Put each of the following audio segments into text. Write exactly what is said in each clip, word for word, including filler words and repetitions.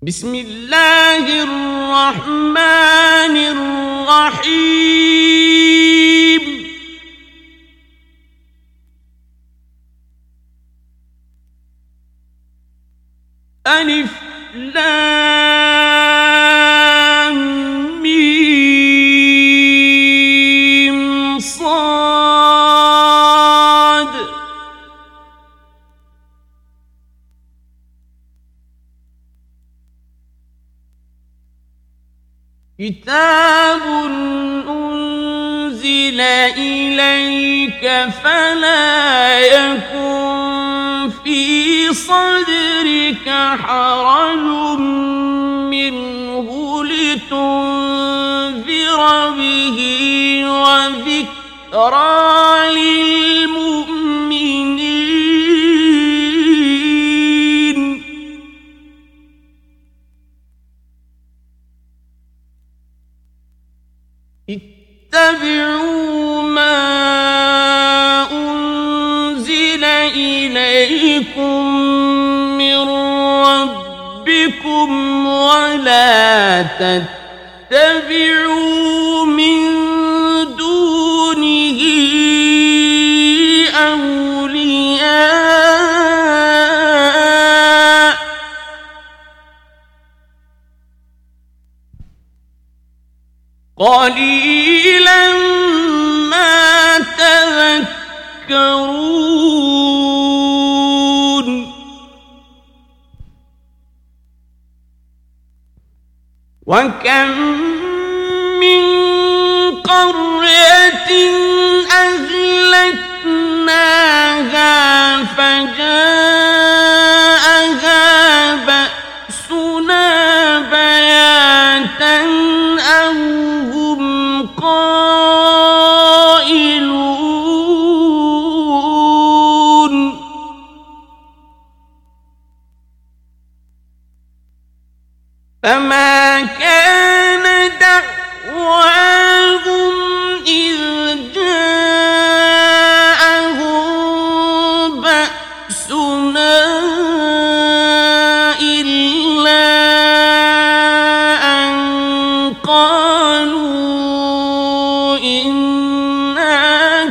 بسم الله الرحمن الرحيم ألف لام ميم صاد كتاب أنزل إليك فلا يكن في صدرك حرج منه لتنذر به وذكرى للمؤمنين اتبعوا ما أنزل إليكم من ربكم ولا تتبعوا من دونه أولياء قليلا ما تذكرون وكم من قرية أهلكناها فجاءها بأسنا بياتا أو هم قائلون فما كان دعواهم إذ جاءهم بأسنا إلا أن قالوا إنا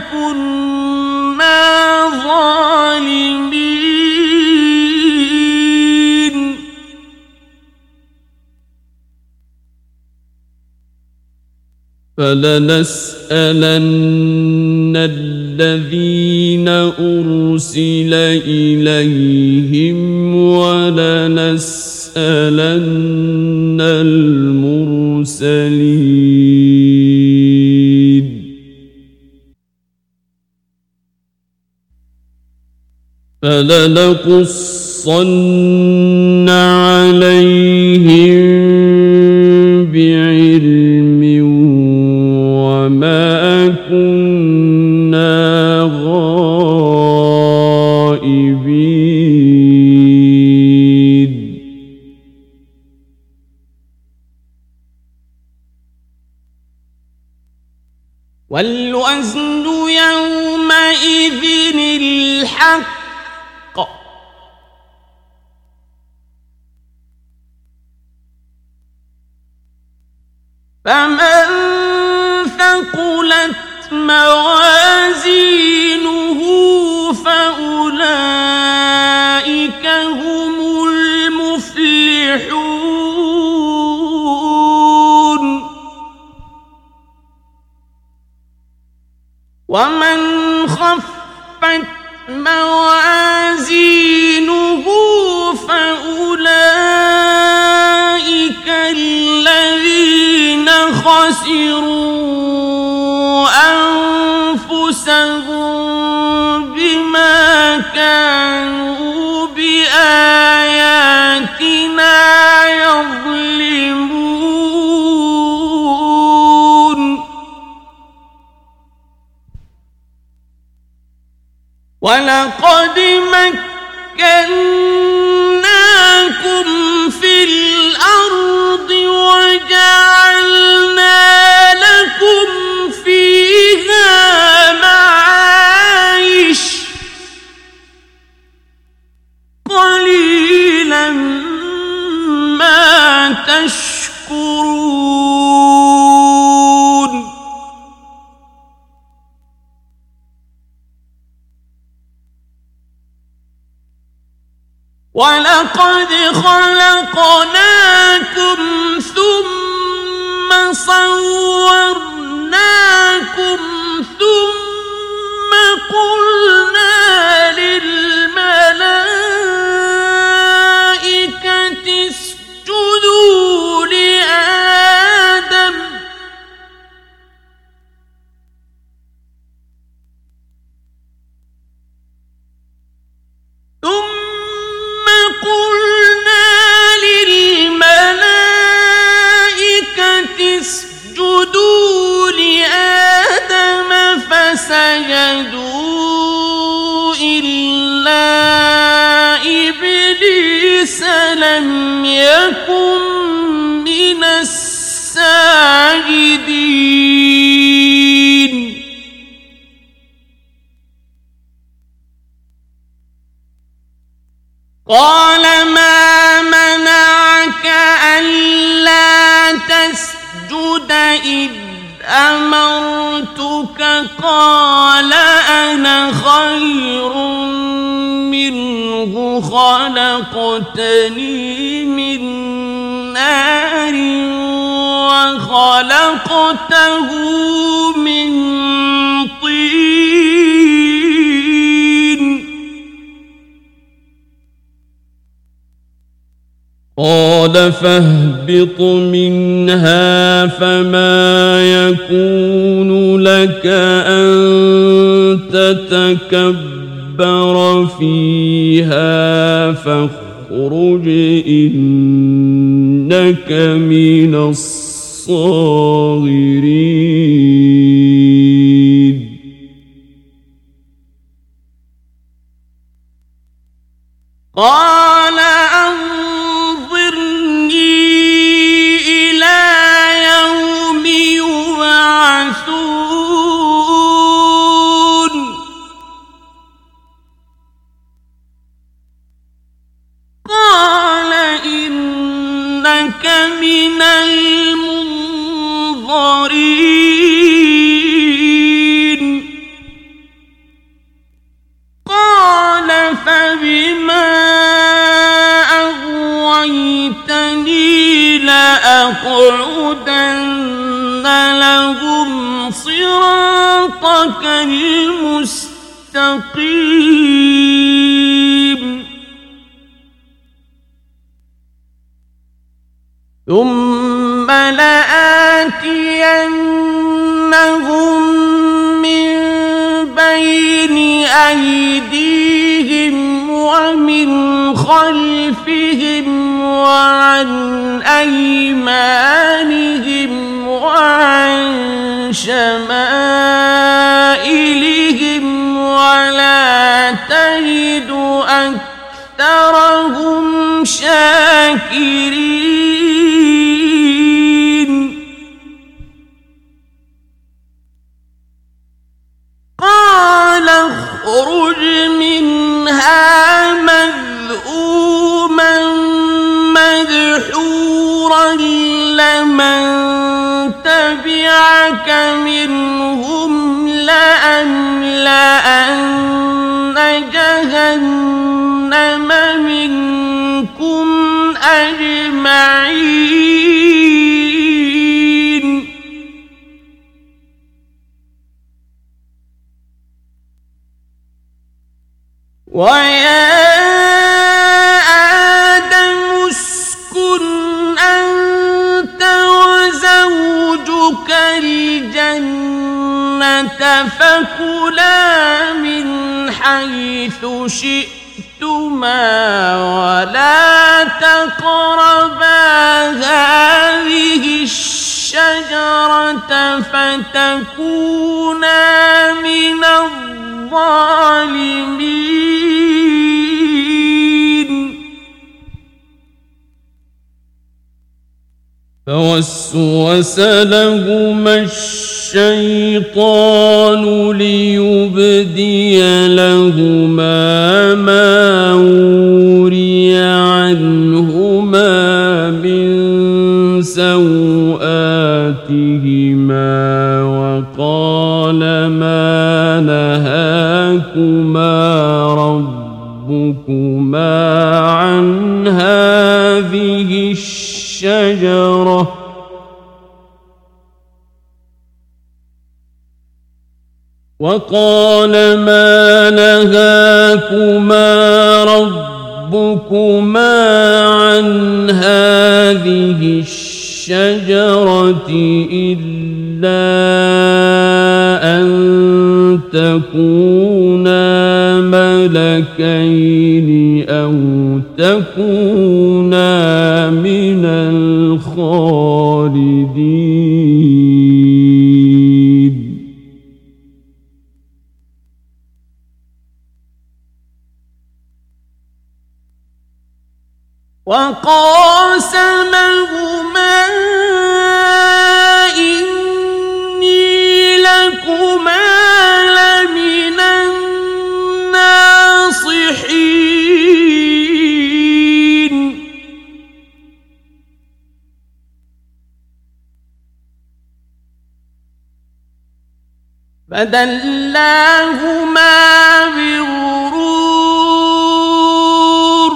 كنا ظالمين فلنسألن الذين أرسل إليهم ولنسألن المرسلين فلنقصن عليهم بعلم وما كنا غائبين والوزن يومئذ الحق فمن ثقلت موازينه فأولئك هم المفلحون ومن خفت موازينه فأولئك الذين خسروا أنفسهم بما كانوا بآياتنا يظلمون ولقد مكناكم في الأرض وجعلنا لكم فيها معايش قليلا ما تشكرون ولقد خلقناكم ثم صورناكم ثم قلنا للملائكة اسجدوا لآدم ثم قلنا للملائكة اسجدوا لآدم فسجدوا إلا إبليس لم يكن من الساجدين قال ما منعك ألا تسجد إذ أمرتك قال أنا خير منه خلقتني من نار وخلقته من طين قال فاهبط منها فما يكون لك أن تتكبر فيها فاخرج إنك من الصاغرين قال من المنظرين قال فبما أغويتني لأقعدن لهم صراطك المستقيم ثم لآتينهم من بين أيديهم ومن خلفهم وعن أيمانهم وعن شمائلهم ولا تجد أكثرهم شاكرين قال اخرج منها مذءوما مدحورا لمن تبعك منهم لأملأن جهنم منكم أجمعين ويا آدم اسكن أنت وزوجك الجنة فكلا من حيث شئتما ولا تقربا هذه الشجرة فتكونا من الظالمين فوسوس لهما الشيطان ليبدي لهما ما وري عنهما من سوآتهما وقال ما نهاكما ربكما عن هذه الشجرة وقال ما نهاكما ربكما عن هذه الشجرة إلا أن تكونا ملكين أو تكونا من الخالدين وقاسمهما إني لكما لمن الناصحين فدلاهما بغرور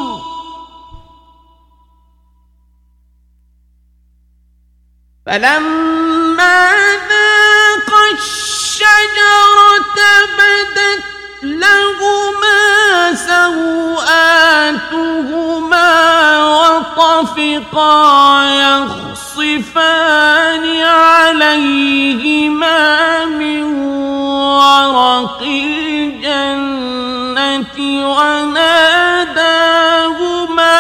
فلما ذاقا الشجرة بدت لهما سوآتهما وطفقا يخصفان عليهما من ورق الجنة وناداهما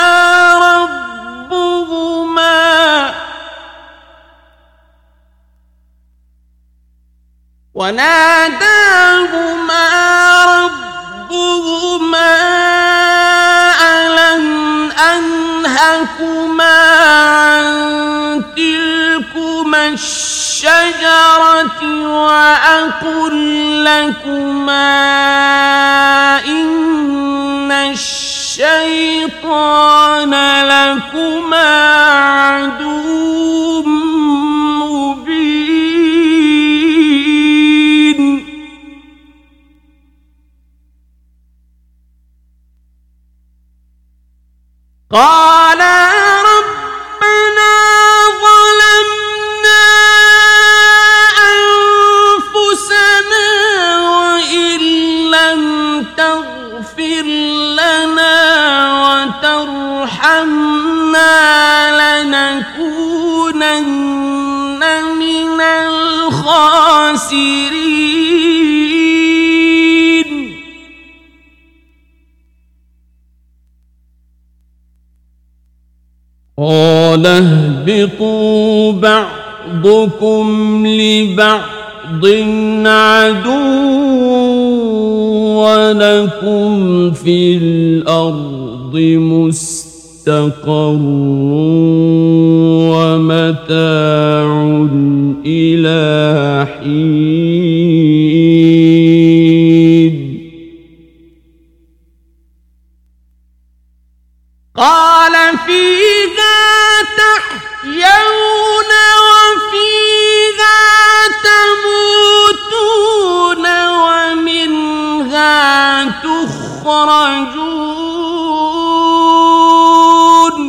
ربهما وناداهما ربهما ألم أنهكما عن تلكما الشجرة وأقل لكما إن الشيطان لكما عدو مبين قالا ربنا ظلمنا أنفسنا وإن لم تغفر لنا وترحمنا لنكونن من الخاسرين قال اهبطوا بعضكم لبعض عدو ولكم في الأرض مستقر ومتاع إلى حين قال فيها تحيون وفيها تموتون ومنها تخرجون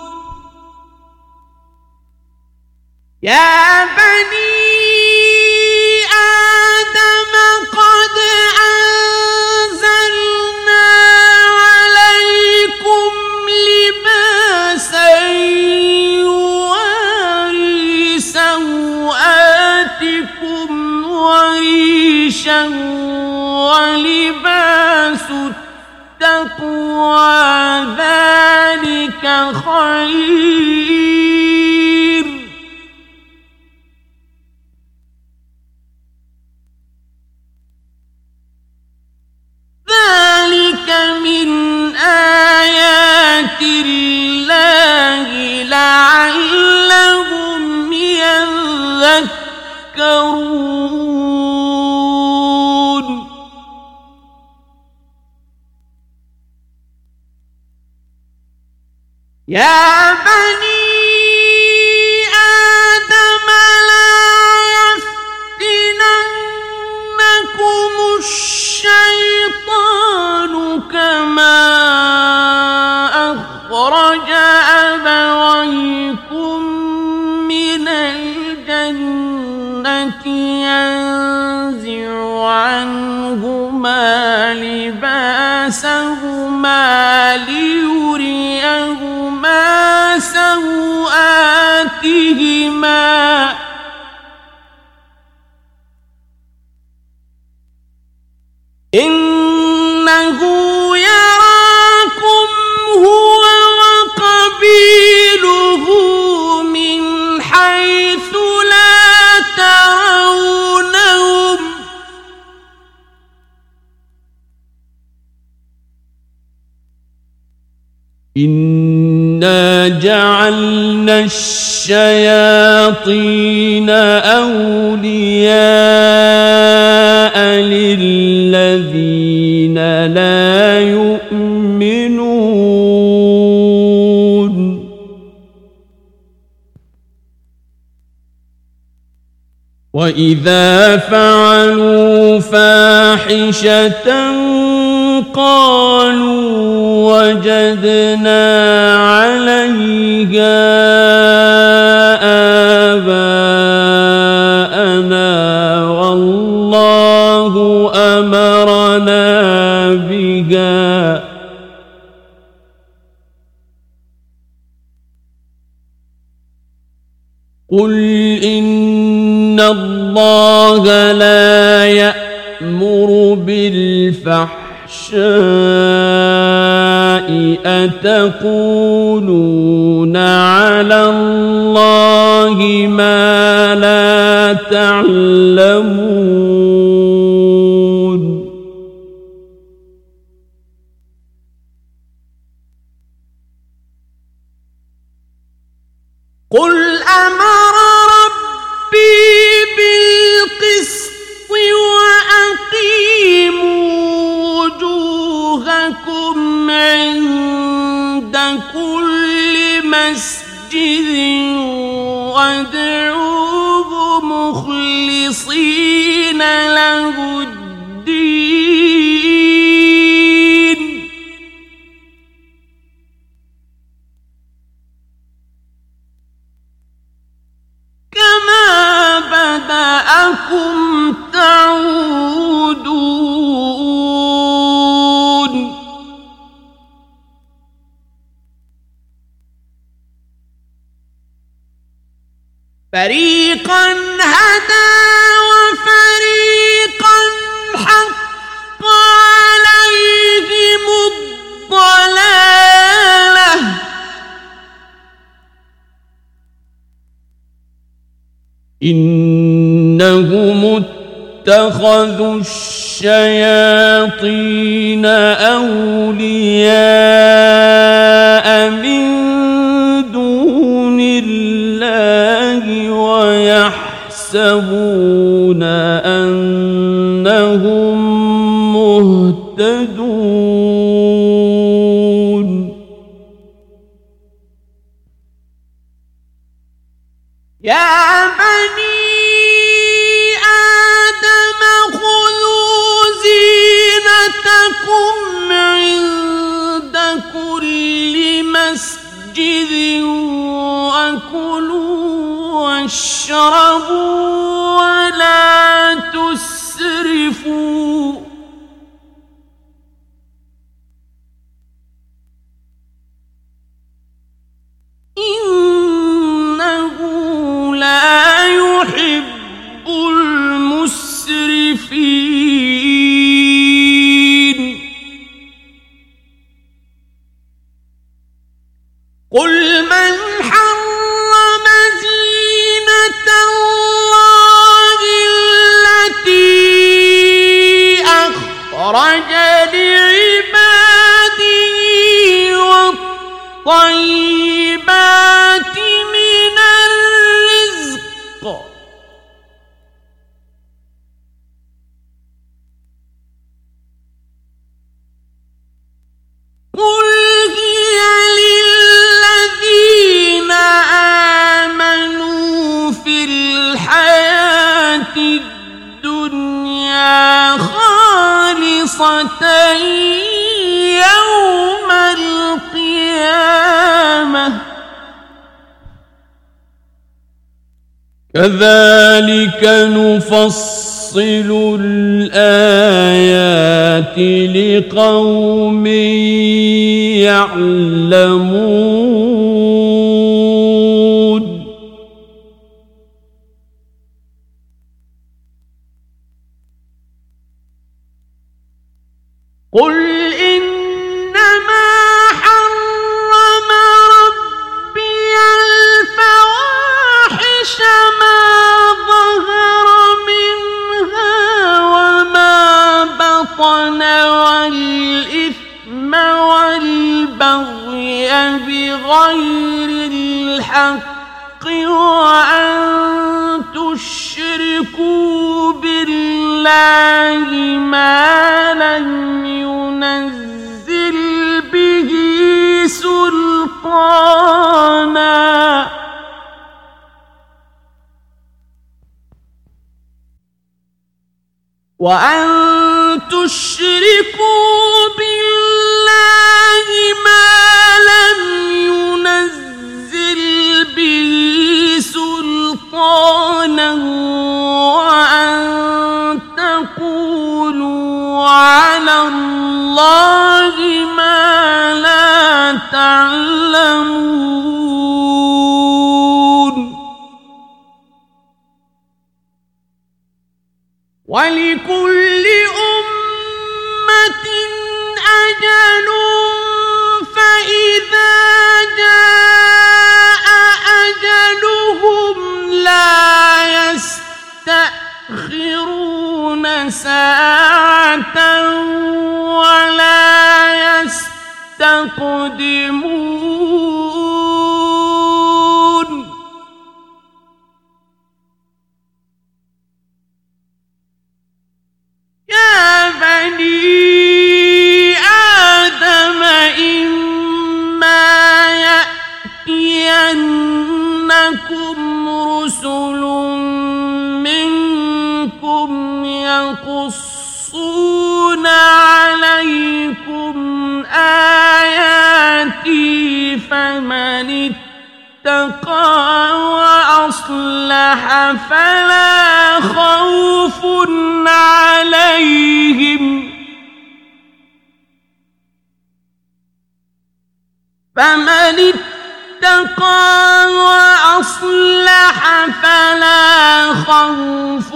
يا بني آدم قد أنزلنا عليكم لباسا يواري سوآتكم وريشا ولباس التقوى ذلك خير ذلك من آيات الله لعلهم يذكرون يا بني ينزع عنهما لباسهما ليريهما سوآتهما إنه يراكم هو وقبيله من حيث لا ترونهم إنا جعلنا الشياطين أولياء للذين لا يؤمنون وإذا فعلوا فاحشة قالوا وجدنا عليها آباءنا والله أمرنا بها قل إن الله لا يأمر بالفحشاء أتقولون على الله ما لا تعلمون قل أمر ربي بالقسط وأقيموا وجوهكم عند كل مسجد وادعوه مخلصين له الدين كما بدأكم تعودون فريقا هدى وفريقا حق عليهم الضلالة إنهم اتخذوا الشياطين أولياء من دون الله ويحسبون أنهم مهتدون يا بني آدم خذوا زينتكم عند كل مسجد وكلوا واشربوا ولا تسرفوا إنه لا يحب المسرفين قل من حرم زينة الله التي أخرج لعباده والطيبات من الرزق قل هي للذين آمنوا في الحياة الدنيا خالصة يوم القيامة كذلك نفصل الآيات لقوم يعلمون قل إنما حرم ربي الفواحش ما ظهر منها وما بطن والإثم والبغي بغير الحق وأن تشركوا بالله ما لم ينزل به سلطانا وأن تشركوا بالله ما لم ينزل به سلطانا وأن تقولوا على الله ما لا تعلمون ولكل أمة أجل فإذا جاء أجلهم لا يستأخرون ساعة ولا يستقدمون يا بني آدم إما يأتينكم رسل منكم يقصون عليكم آياتي فمن اتقى وأصلح فلا خوف عليهم فمن اتقى وأصلح فلا خوف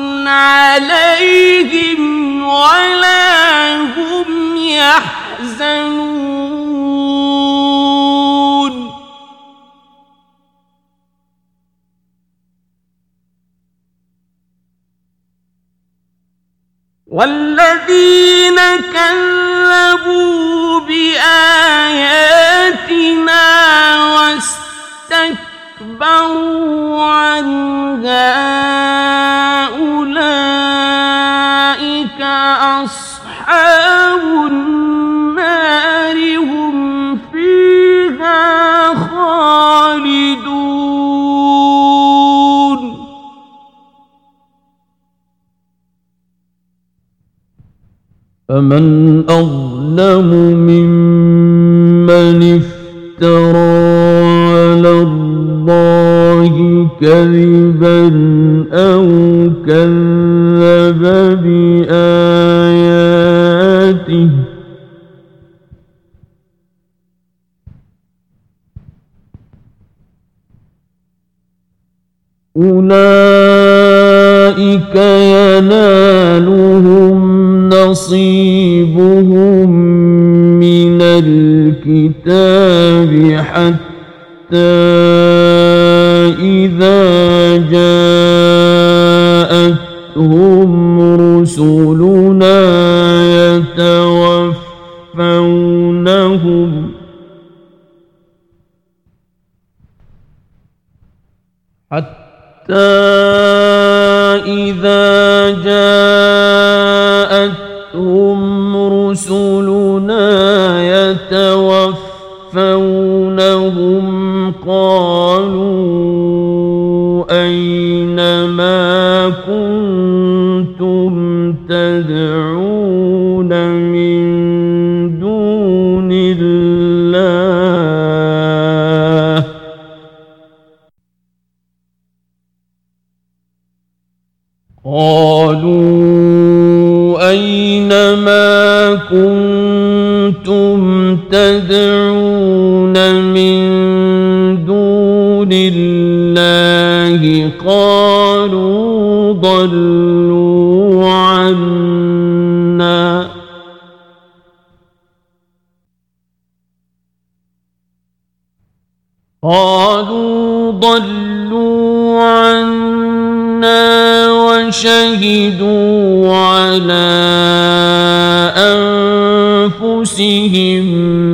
عليهم ولا هم يحزنون والذين كذبوا بآياتنا واستكبروا عنها أولئك أصحاب النار هم فيها خالدون فمن أظلم ممن افترى على الله كذبا أو كذب بآياته أولئك ينالهم نصيبهم من الكتاب حتى إذا جاءتهم رسلنا يتوفونهم حتى إذا جاءتهم رسلنا يتوفونهم قالوا أين ما كنتم تدعون من دون الله قالوا أينما كنتم تدعون من دون الله قالوا ضلوا عنا قالوا ضلوا عنا وشهدوا على أنفسهم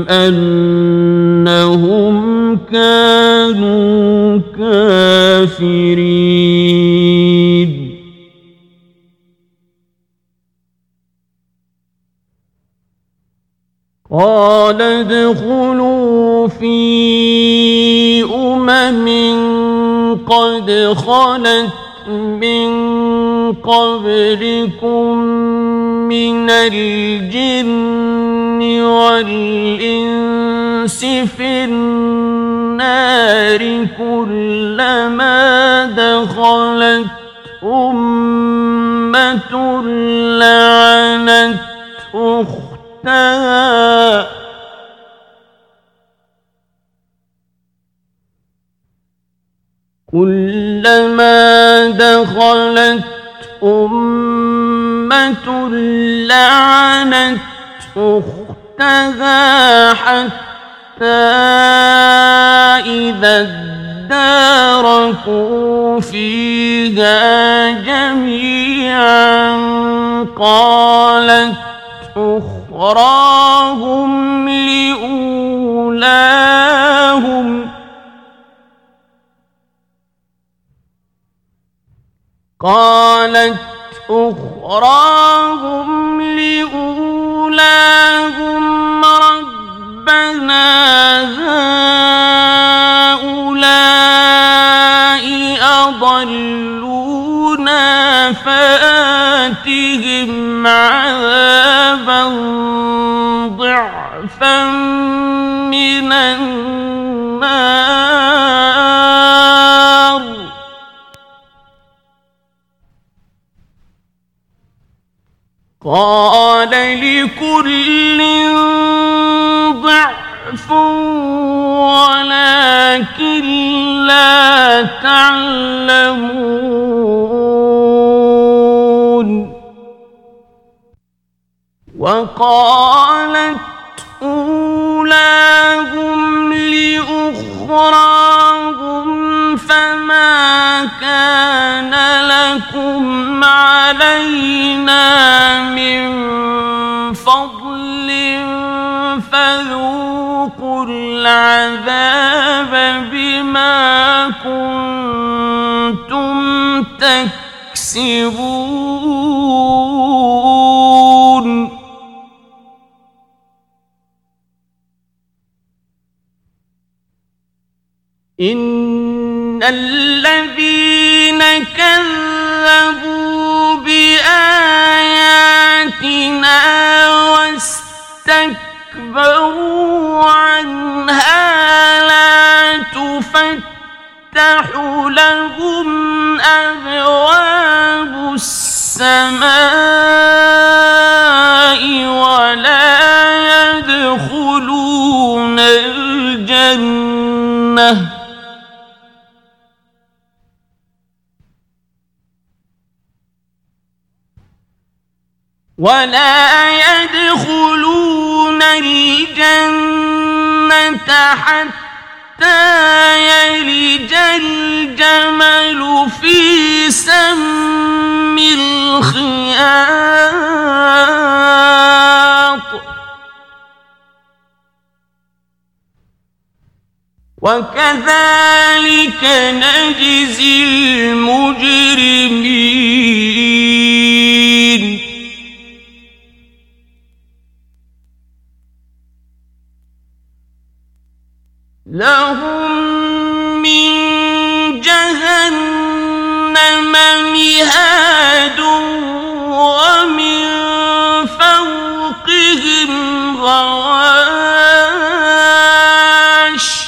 أنهم كانوا كافرين قال ادخلوا في أمم قد خلت من قبلكم من الجن والإنس في النار كلما دخلت أمة لعنت أختها كلما دخلت أمة لعنت أختها حتى إذا اداركوا فيها جميعا قالت أخراهم لأولاهم قالت أخراهم لأولاهم ربنا هؤلاء أضلونا فآتهم عذابا ضعفا من النار قال لكل ضعف ولكن لا تعلمون وقالت أولاهم لأخراهم فما كان لكم علينا من فضل فذوقوا العذاب بما كنتم تكسبون إن الذين كذبوا بآياتنا واستكبروا عنها لا تفتح لهم أبواب السماء ولا يدخلون الجنة ولا يدخلون الجنة حتى يلج الجمل في سم الخياط وكذلك نجزي المجرمين لهم من جهنم مهاد ومن فوقهم غواش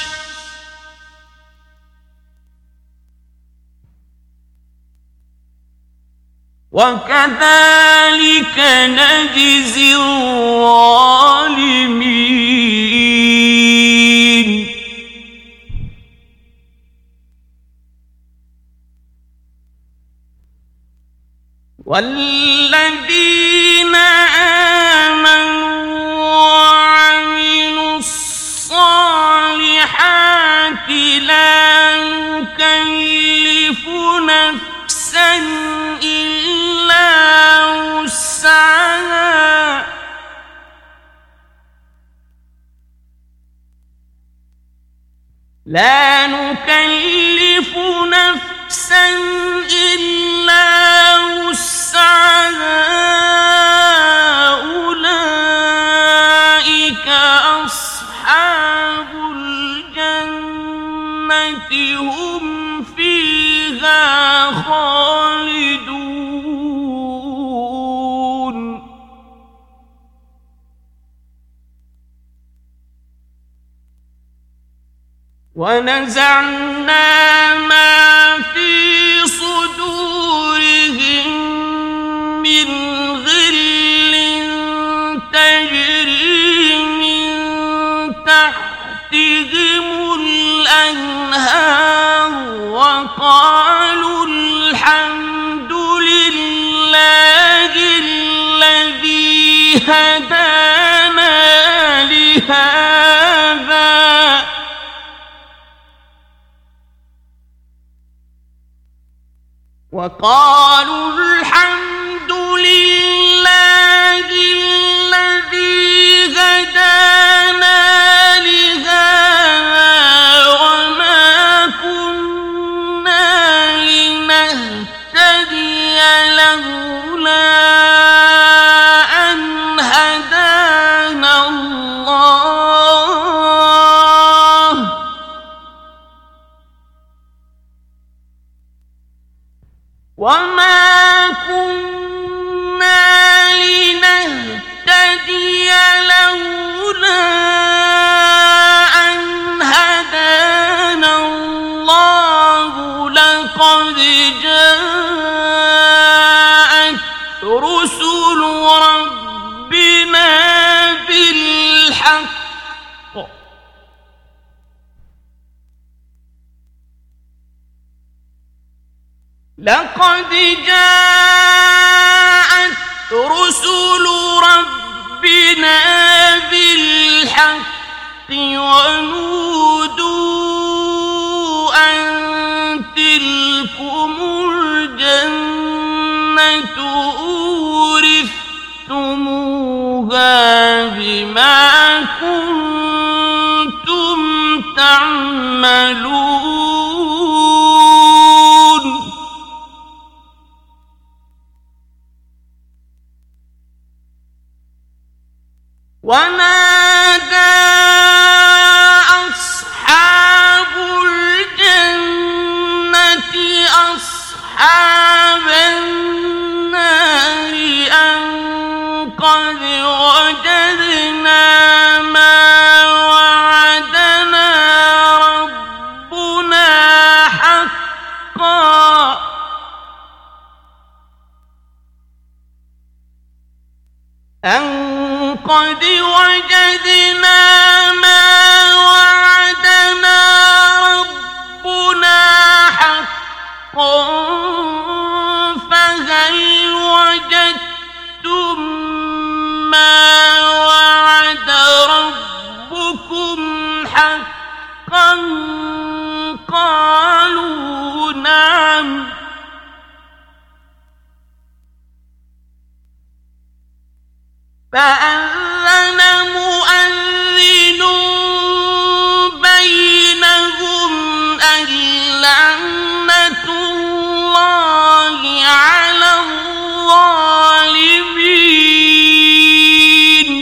وكذلك نجزي الظالمين. والذين آمنوا وعملوا الصالحات لا نكلف نفسا إلا وسعها لا نكلف نفسا إلا وسعها أولئك أصحاب الجنة هم فيها خالدون. ونزعنا ما في صدورهم من غل تجري من تحتهم الأنهار وقالوا الحمد لله الذي هدانا لهذا وقالوا الحمد لله الذي هدانا لهذا وما كنا لنهتدي لولا أن هدانا الله وما كنا لنهتدي لولا أن هدانا الله لقد جاءت رسل ربنا بالحق لقد جاءت رسل ربنا بالحق ونودوا أن تلكم الجنة أورثتموها بما كنتم تعملون. ونادى أصحاب الجنة أصحاب النار أن قد وجدنا ما وعدنا ربنا حقا أن قد وجدنا ما وعدنا ربنا حقا فهل وجدتم ما وعد ربكم حقا قالوا نعم فأذن مؤذن بينهم اللعنة الله على الظالمين.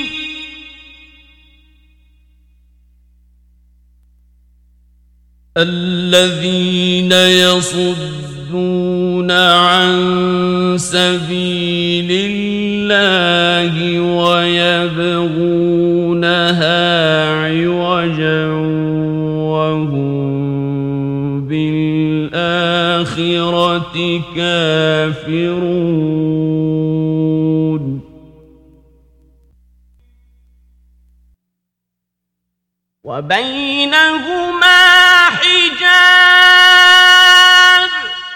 الذين يصدون عن سبيل الله ويبغونها عوجا وهم بالآخرة وبالآخرة كافرون وبينهما حجاب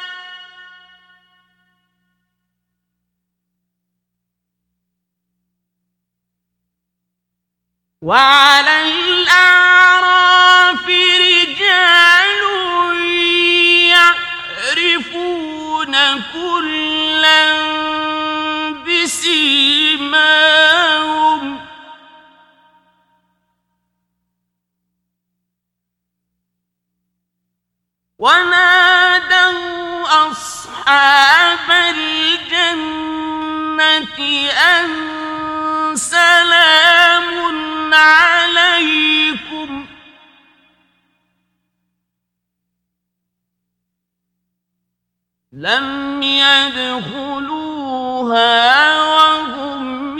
وعلى الأعراف رجال يعرفون كلا بسيماهم ونادوا أصحاب الجنة أن سلام عليكم لم يدخلوها وهم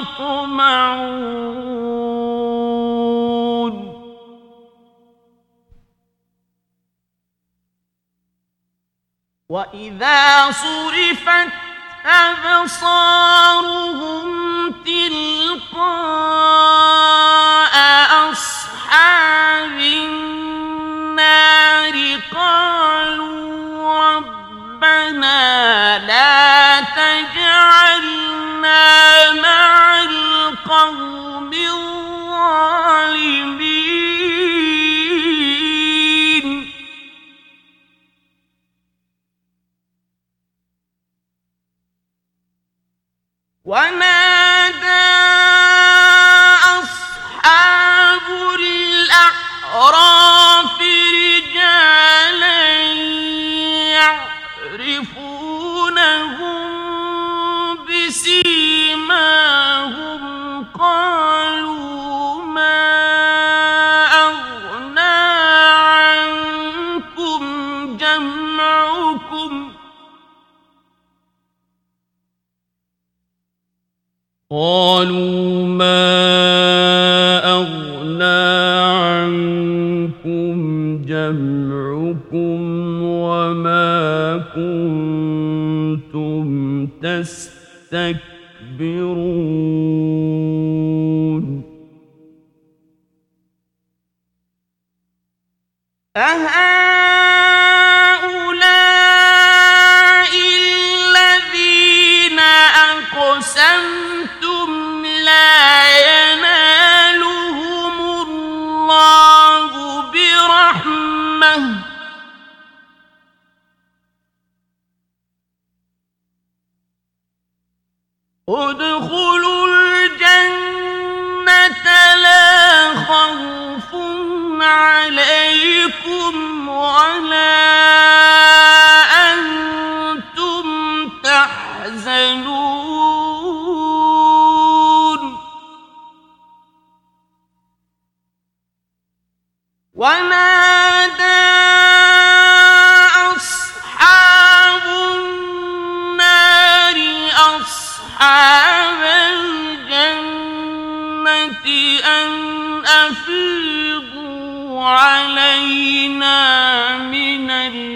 يطمعون وإذا صرفت أبصارهم تلقاء أصحاب النار قالوا ربنا لا تجعلنا مع القوم الظالمين ونادى أصحاب الأعراف رجالا يعرفونهم بسيماهم قالوا ما أغنى عنكم جمعكم قالوا ما أغنى عنكم جمعكم وما كنتم تستكبرون أهؤلاء الذين أقسمتم لا ينالهم الله برحمة ادخلوا الجنة لا خوف عليكم ولا أنتم تحزنون ونادى أصحاب النار أصحاب الجنة أن أفيضوا علينا من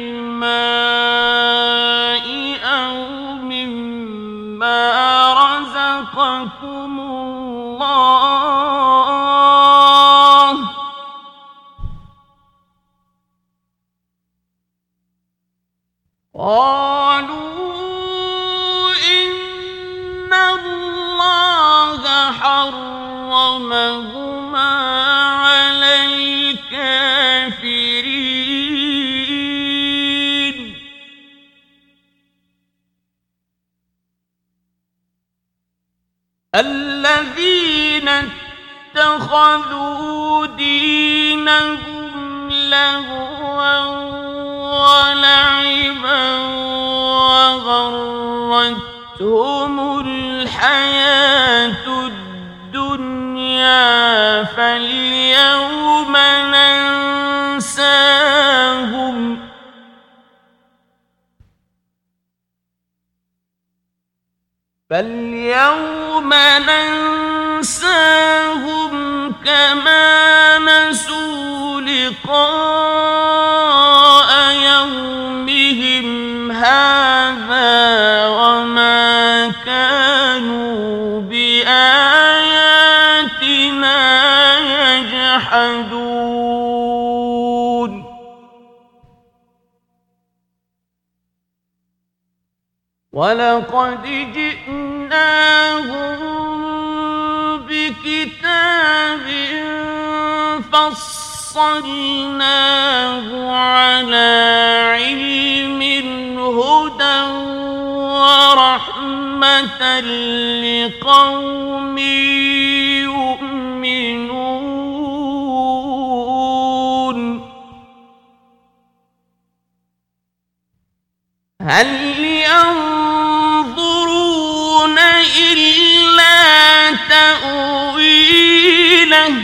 الماء أو مما رزقكم الله قالوا إن الله حرمهما على الكافرين الذين اتخذوا دينهم لهوا ولعبا وغرتهم الحياة الدنيا فاليوم ننساهم فاليوم ننساهم كما نسوا لقاء يومهم ولقد جئناهم بكتاب فصلناه على علم هدى ورحمة لقوم يؤمنون هل ينظرون إلا تأويله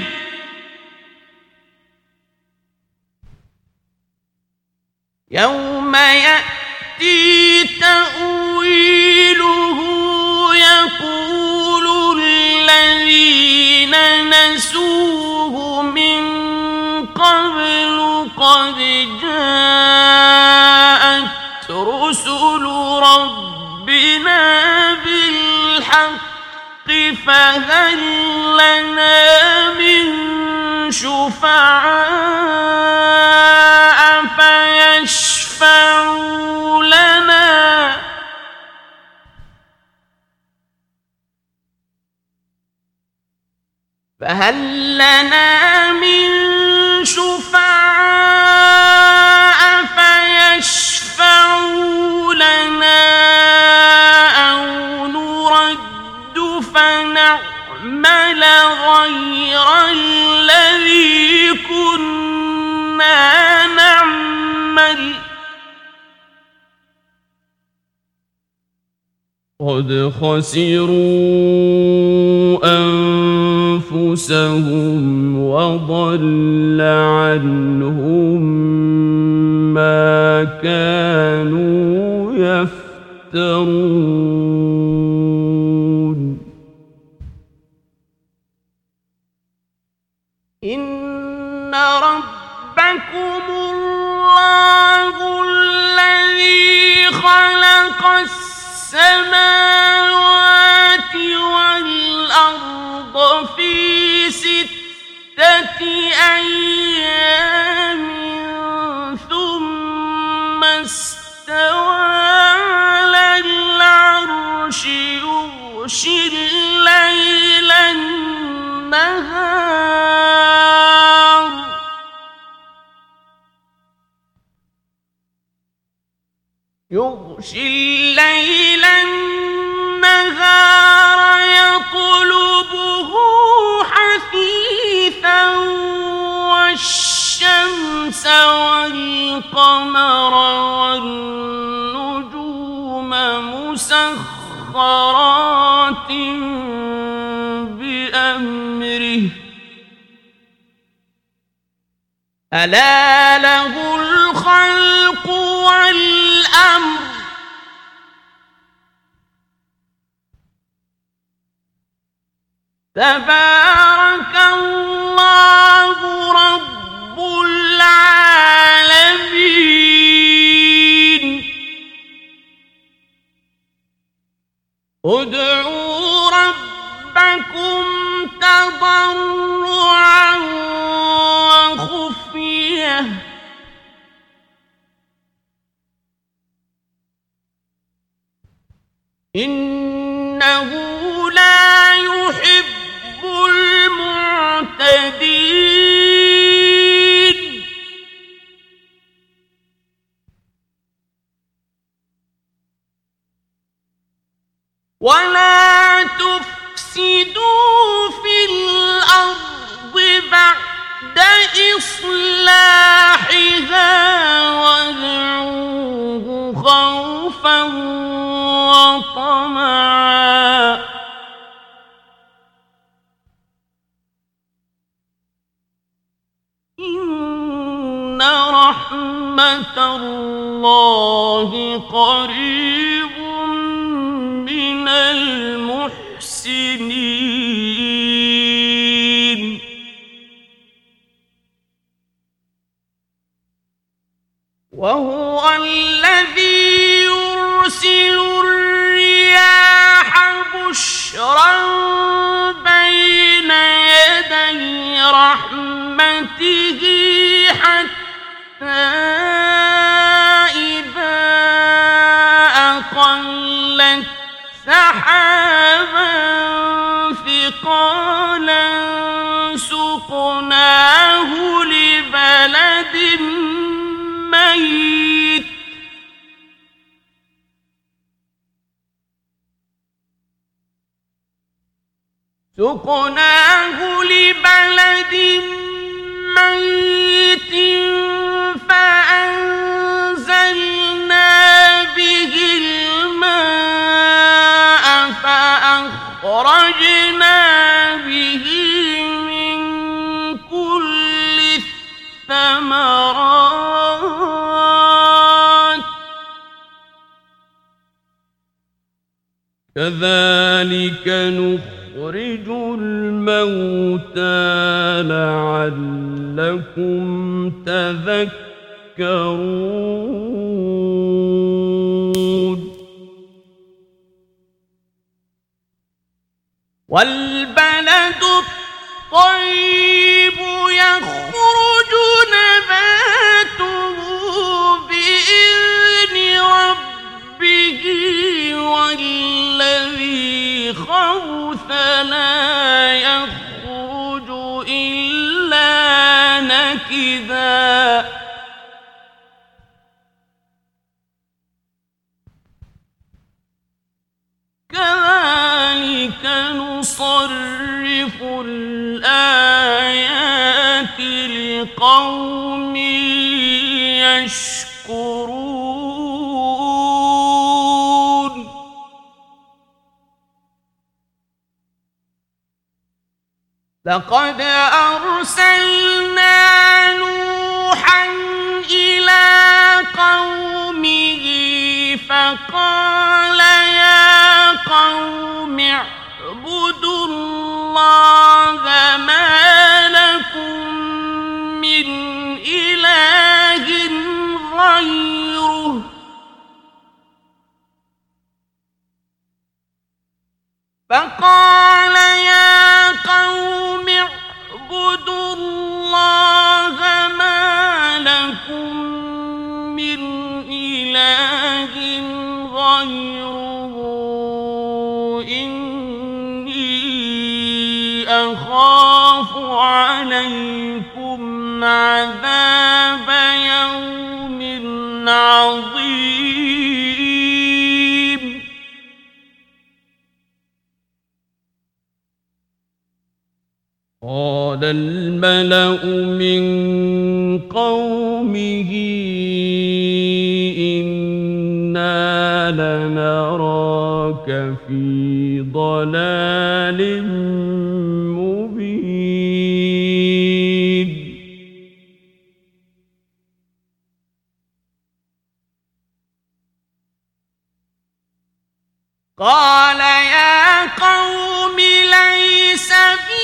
يوم يأتي تأويله يقول الذين نسوه من قبل قد جاءت رسل ربنا بالحق فهل لنا من شفعاء فيشفعوا لنا فهل لنا من شفعاء فيشفعوا لنا أو نرد فنعمل غير الذي كنا نعمل قد خسروا أنفسهم وضل عنهم ما كانوا يفترون إن ربكم الله الذي خلق السماوات والأرض في ستة أيام ثم استوى على العرش يغشي الليل النهار يغشي الليل النهار يطلبه حثيثا والشمس والقمر والنجوم مسخرات بأمره ألا له الخلق والأمر تبارك الله رب العالمين ادعوا ربكم تضرعا وخفية إنه لا يحب المعتدين ولا تفسدوا في الأرض بعد إصلاحها وادعوه خوفا وطمعا إن رحمة الله قريب من المحسنين وهو الذي يرسل الرياح بشرا بين يدي رحمته حتى إذا أقل مثقالا سقناه لبلد ميت سقناه لبلد ميت فأنزلنا به الماء فأخرجنا به من كل الثمرات كذلك نخرج الموتى لعلكم تذكرون والبلد الطيب يخرج نباته بإذن ربه والذي خبث لا يخرج إلا نكدا كذلك نصرف الآيات لقوم يشكرون لقد أرسلنا نوحا إلى قومه فقال يا قوم اعبدوا الله ما لكم من إله غيره فقال يا قوم اعبدوا الله ما لكم من إله غيره إني أخاف عليكم عذاب يوم عظيم قال الملأ من قومه إنا لنراك في ضلال مبين قال يا قوم ليس بي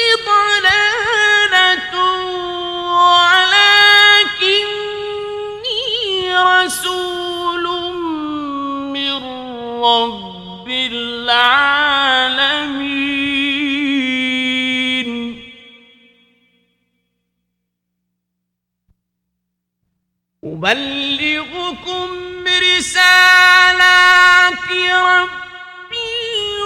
ضلالة ولكني رسول من رب العالمين أبلغكم رسالات ربي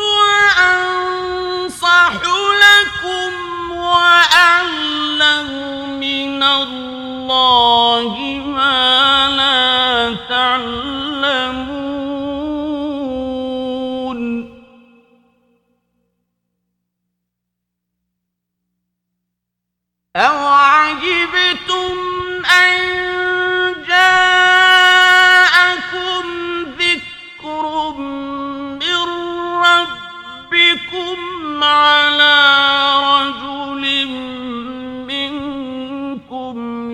وأنصح لكم وأعلم من الله ما لا تعلمون أوعجبتم أن جاءكم ذكر من ربكم على رجل منكم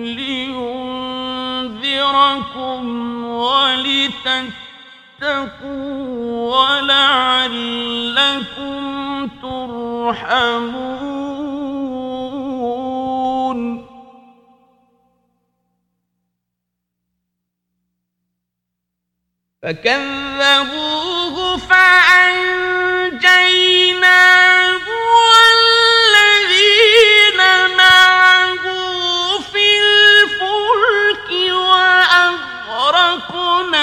لينذركم ولتتقوا ولعلكم ترحمون فكذبوه فأنجيناه والذين معه في الفلك وأغرقنا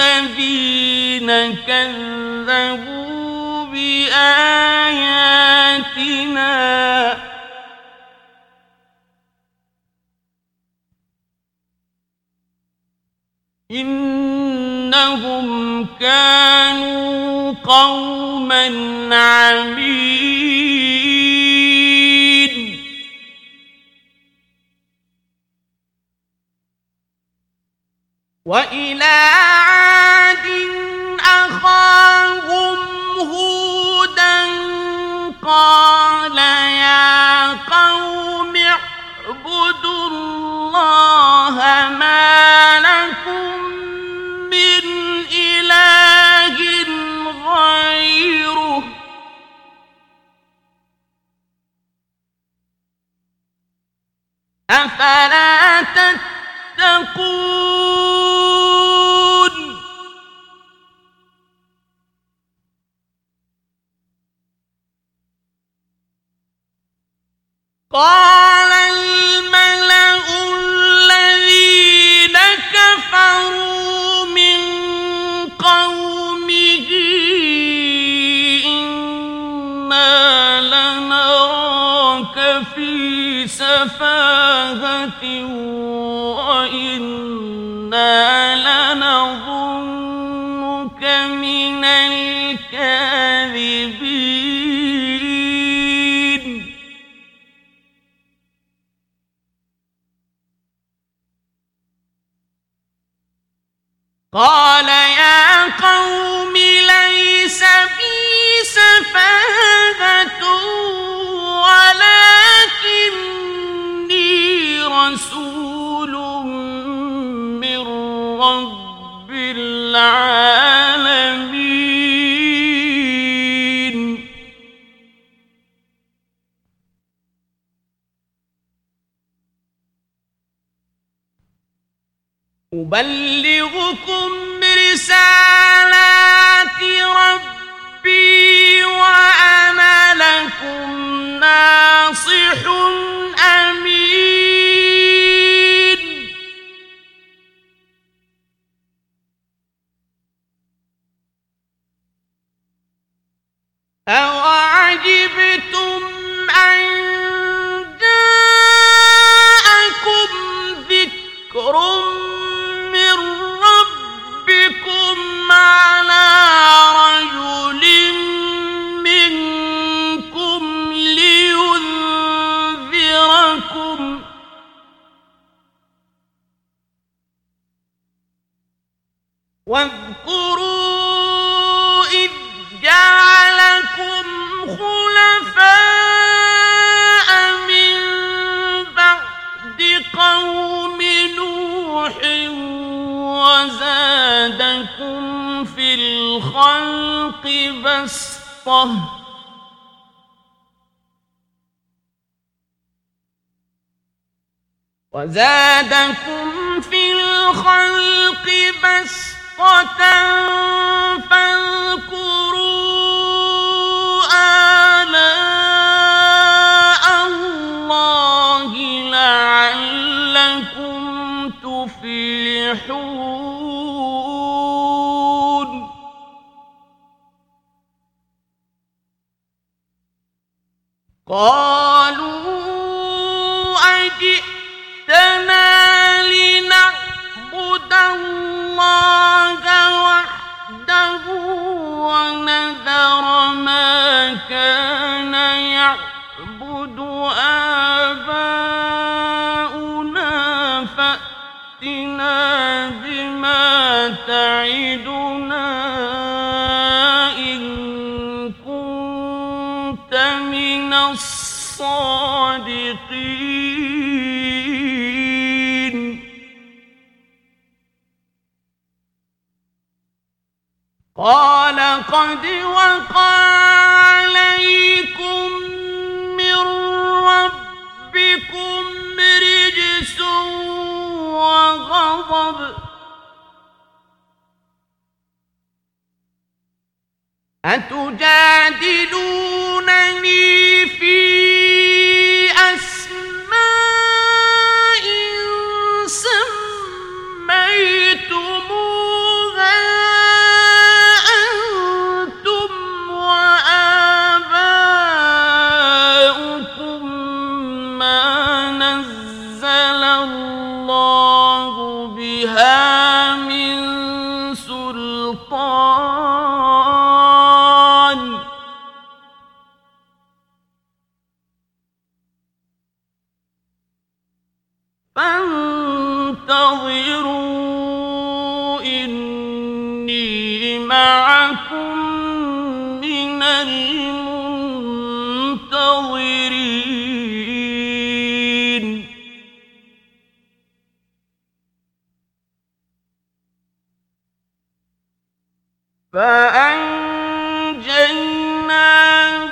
الذين كذبوا بآياتنا إنهم كانوا قوما عمين. وإلى عاد أخاهم هودا قال يا قوم اعبدوا الله ما لكم من إله غيره أفلا تتقون. قال الملأ الذين كفروا من قومه إنا لنراك في سفاهة وإنا لنظنك من الكاذبين. قال يا قوم ليس بي سفاهة ولكني رسول من رب العالمين. أبلغكم رسالات ربي وأنا لكم ناصح أمين. أوعجبتم أن جاءكم ذكر من ربكم على رجل منكم لينذركم واذكروا إذ جعلكم خلفاء من بعد قوم نوح وزادكم في الخلق بسطة وزادكم في الخلق بسطة فاذكروا آلاء الله لعلكم تفلحون. قالوا أجئتنا لنعبد الله وحده ونذر ما كان يعبد آباؤنا فأتنا بما تعدنا إن كنت من الصادقين. قال قد وقع عليكم من ربكم رجس وغضب أتجادلونني في أسماء سميتموها أنتم وآباؤكم ما نزل الله بها من معكم من المنتظرين فأنجيناه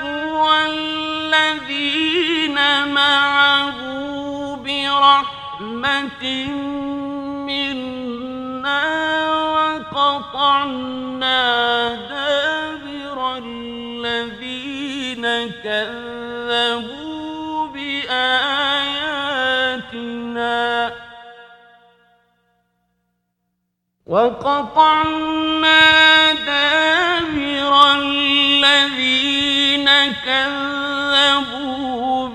والذين معه برحمة منا وقطعنا دابر الذين كذبوا بآياتنا وقطعنا دابر الذين كذبوا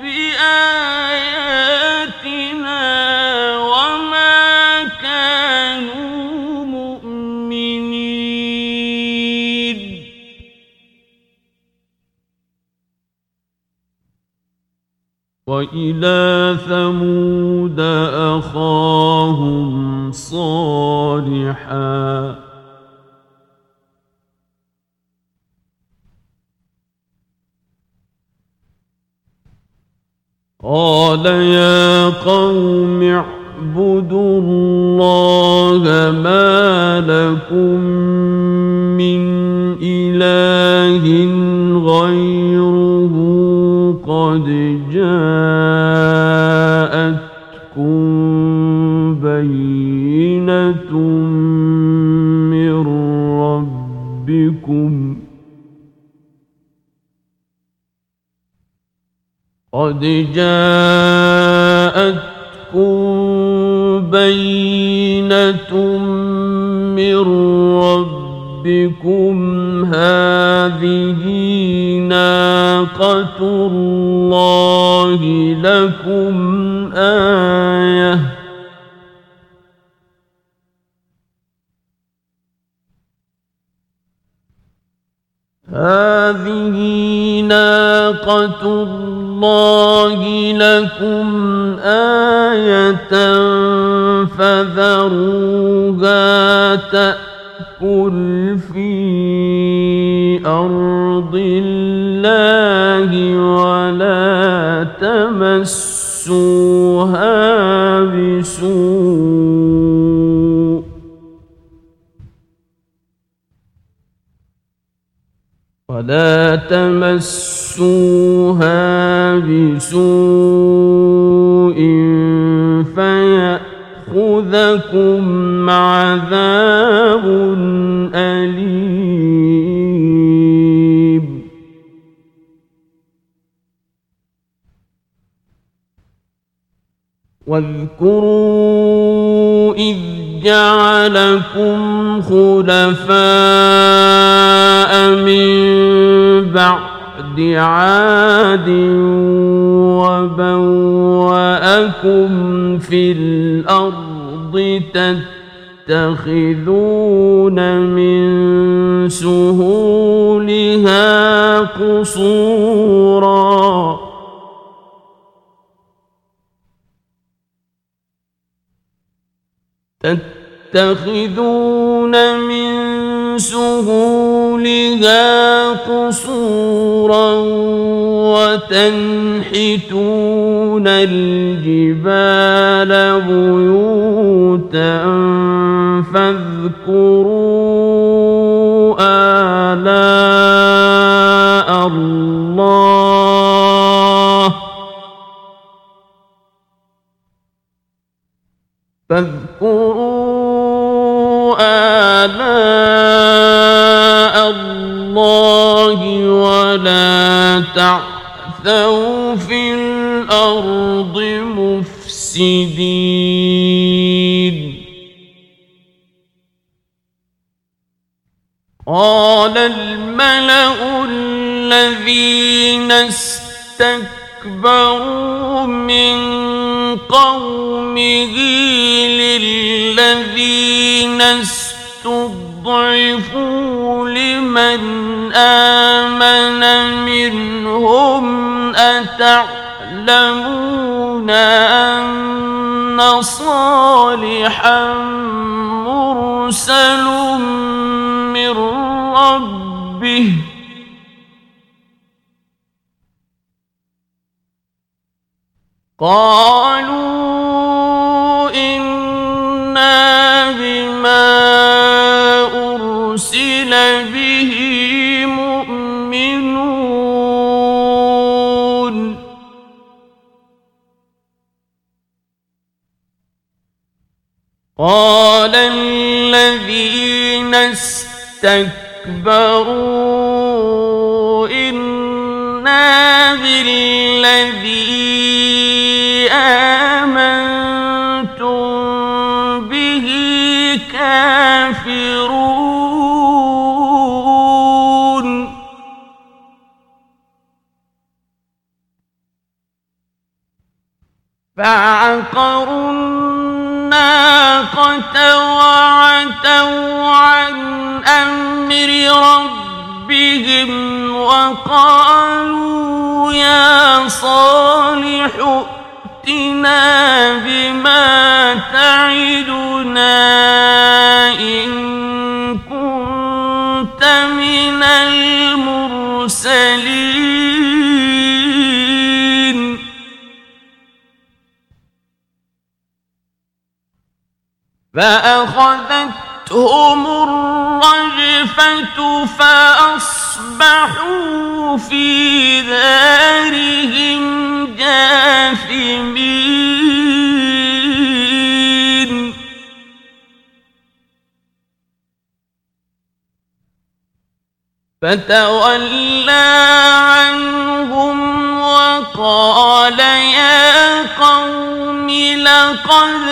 بآياتنا وما كانوا مؤمنين وإلى ثمود أخاهم صالحا قال يا قوم اعبدوا الله ما لكم من إله غيره قد جاءتكم بينة من ربكم قد جاءتكم بينة من ربكم هذه ناقة الله لكم آية هذه ناقة الله لكم آية فذروها تأكل في أرض الله ولا تمسوها بسوء ولا تمسوها بسوء فيأخذكم عذاب أليم واذكروا إذ جعلكم خلفاء من بعد عاد وبوأكم في الأرض تتخذون من سهولها قصورا تتخذون من سهولها قصورا وتنحتون الجبال بيوتا فاذكروا آلاء الله فاذكروا آلاء الله ولا تعثوا في الأرض مفسدين قال الملأ الذين استكبروا من قومه للذين استضعفوا لمن آمن منهم أتعلمون أن صالحا مرسل من ربه قالوا إنا بما أرسل به مؤمنون قال الذين استكبروا إنا بالذي آمنتم به كافرون فعقروا الناقة وعتوا عن أمر ربهم وقالوا يا صالح ائتنا بما تعدنا إن كنت من المرسلين فأخذتهم الرجفة فأصبحوا في دارهم جاثمين فتولى عنهم وقال يا قوم لقد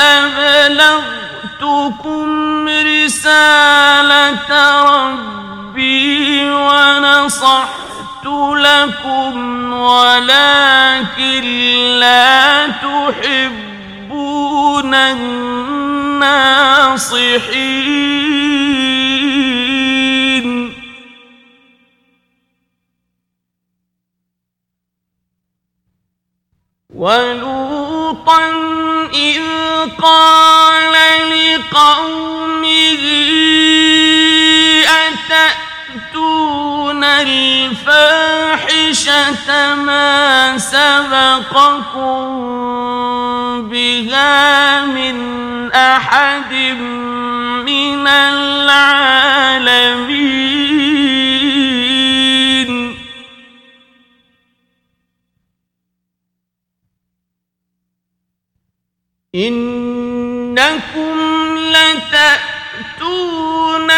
أبلغتكم رسالة ربي ونصحت لكم ولكن لا تحبون الناصحين ولوطا إذ قال لقومه أتأتون الفاحشة ما سبقكم بها من أحد من العالمين إنكم لتأتون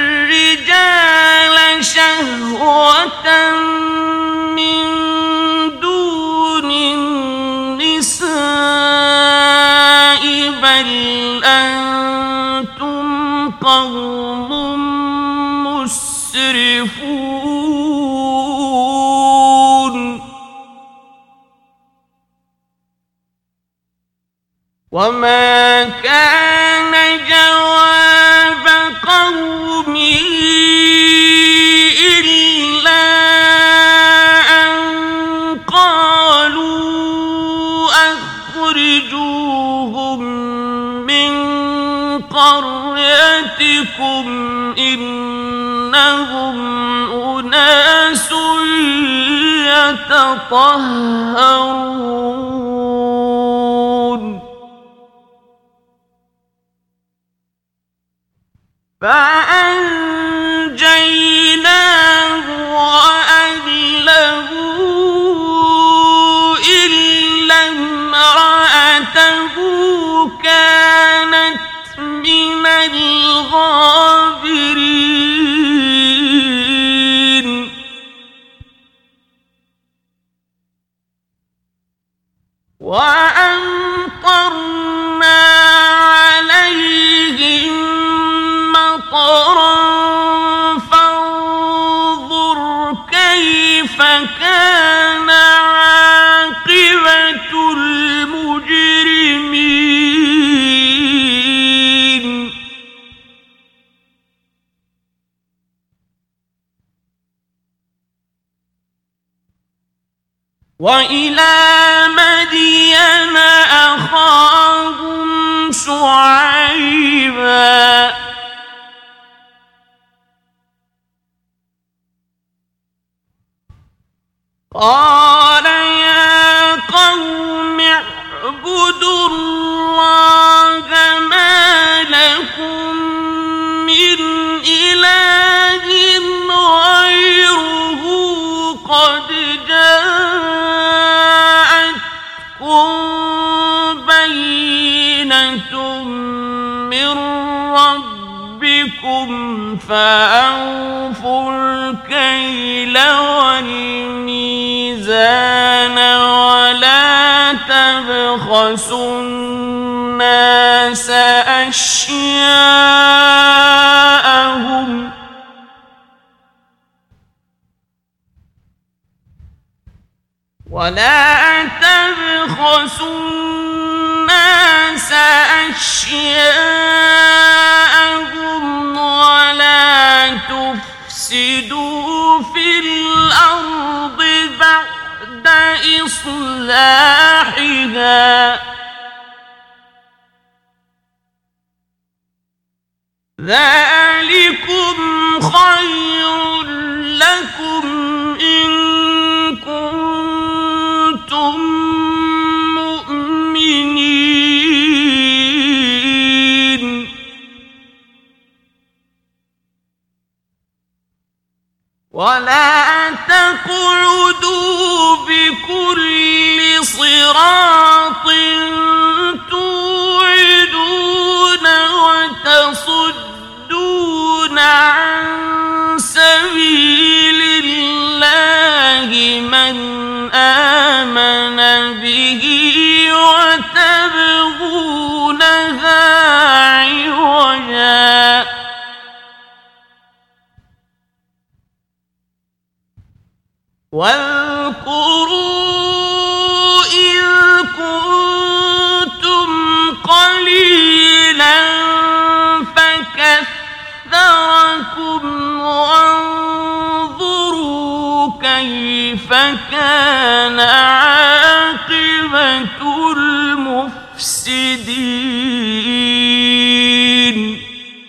الرجال شهوة من دون النساء بل أنتم قوم مسرفون وما كان جواب قومه إلا أن قالوا أخرجوهم من قريتكم إنهم أناس يتطهرون فأنجيناه وأهله إلا امرأته كانت من الغابرين وأمطرنا عليهم مطرا فانظر كيف كان عاقبة المجرمين وإلى مدين أخاهم شعيبا قال يا قوم اعبدوا الله ما لكم من إله غيره قد جاءتكم بينة من ربكم فأوفوا الكيل والميزان ولا تبخسوا الناس أشياءهم ولا تبخسوا الناس أشياءهم ولا تفسدوا في الأرض بعد إصلاحها ذلكم خير لكم إن كنتم مؤمنين ولا تقعدوا بكل صراط توعدون وتصدون عن سبيل الله من آمن به وتبغونها عوجا واذكروا إذ كنتم قليلا فكثركم وانظروا كيف كان عاقبة المفسدين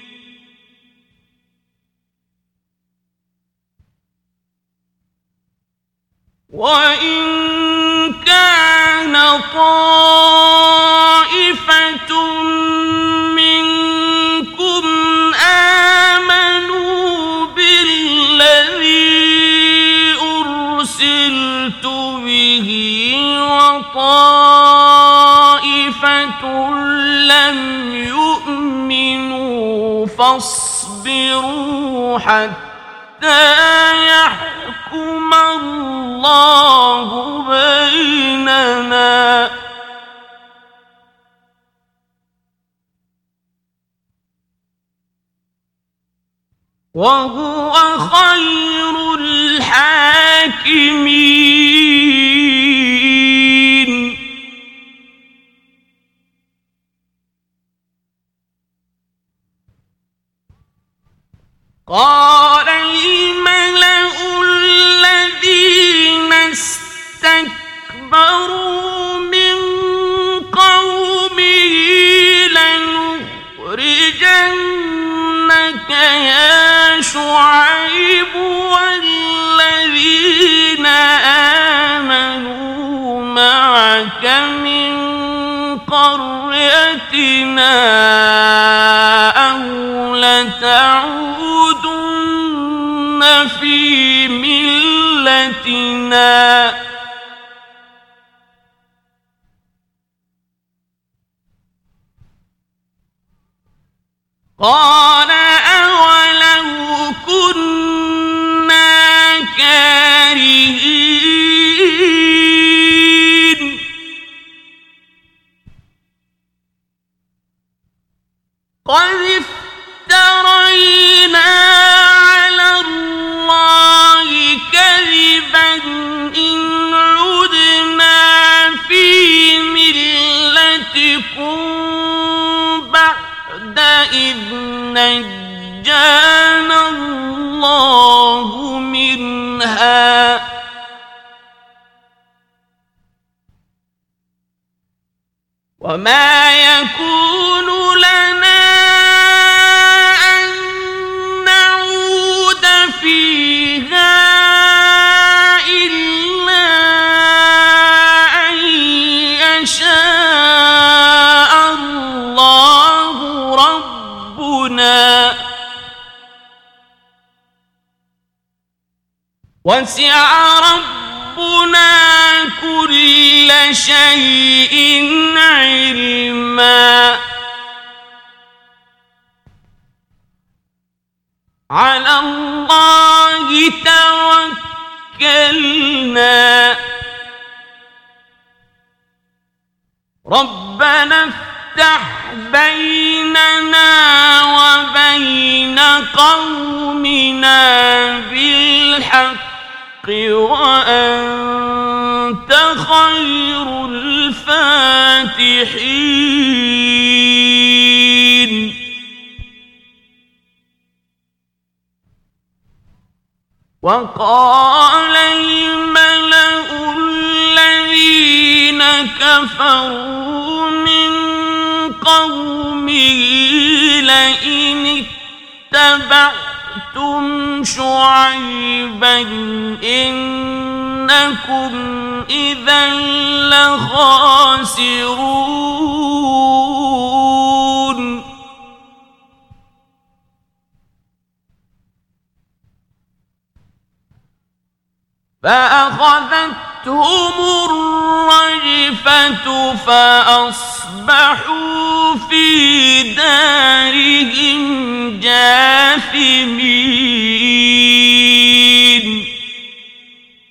وإن كان طائفة منكم آمنوا بالذي أرسلت به وطائفة لم يؤمنوا فاصبروا حتى يحكم الله بيننا وهو خير الحاكمين قال الملأ الذين استكبروا من قومه لنخرجنك يا شعيب والذين آمنوا معك من قريتنا أو لتعودن في ملتنا قال أولو كنا كارهين قد افترينا على الله كذبا إن عدنا في ملتكم بعد إذ نجانا الله منها وما يكون لنا أن نعود فيها إلا وسع ربنا كل شيء علما على الله توكلنا ربنا افتح بيننا وبين قومنا بالحق وأنت خير الفاتحين وقال الملأ الذين كفروا من قومه لئن اتبعتم شعيبا إنكم إذا لخاسرون فأخذتهم الرجفة فأصبحوا في دارهم جاثمين